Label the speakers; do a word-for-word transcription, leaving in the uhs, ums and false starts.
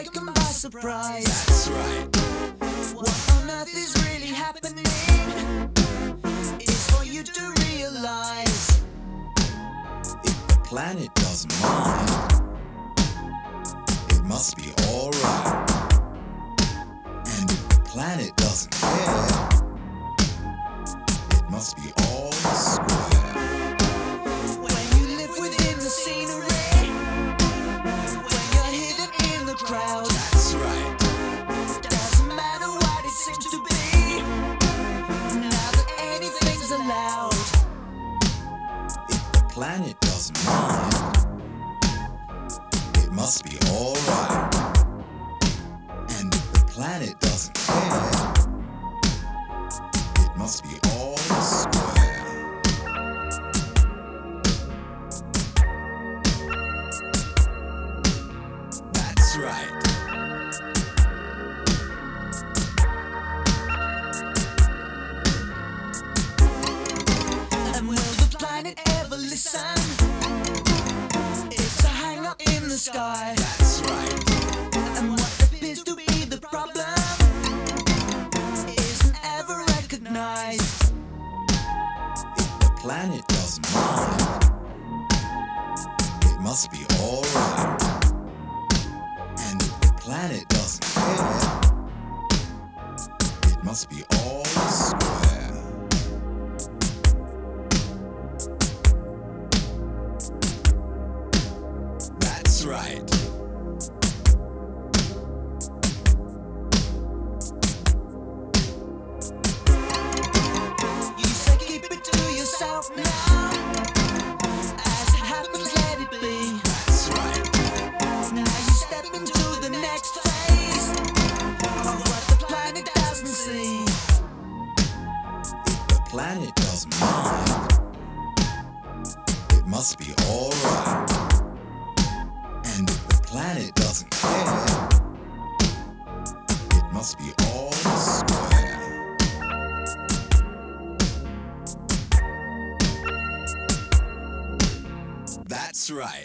Speaker 1: take 'em by surprise.
Speaker 2: That's right.
Speaker 1: What on earth is really happening is for you to realize.
Speaker 2: If the planet doesn't mind, it must be alright. And if the planet doesn't care, it must be all square.
Speaker 1: When you live within the scenery, when you're hidden in the crowd,
Speaker 2: That's right.
Speaker 1: doesn't matter what it seems to be, now that anything's allowed.
Speaker 2: If the planet doesn't mind, it must be alright. And if the planet doesn't care, it must be all square. That's right.
Speaker 1: And will the planet ever listen? It's a hang up in the sky.
Speaker 2: That's right.
Speaker 1: And what appears to be the problem isn't ever recognized.
Speaker 2: If the planet doesn't mind, it must be alright. And if the planet doesn't care, it must be all square. That's right.
Speaker 1: You say keep it to yourself now. As it happens, let it be.
Speaker 2: That's right.
Speaker 1: Now you step into the next phase of what the planet doesn't see.
Speaker 2: If the planet doesn't mind, it must be alright. And if the planet doesn't care, it must be all square. That's right.